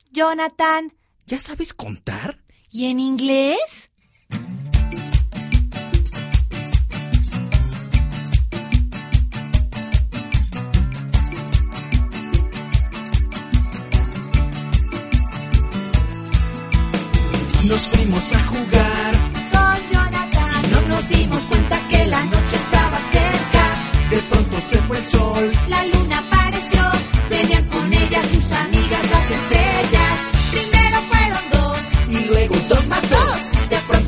Jonathan. ¿Ya sabes contar? ¿Y en inglés? Nos fuimos a jugar Con Jonathan. y no nos dimos cuenta que la noche estaba cerca. De pronto se fue el sol. La luna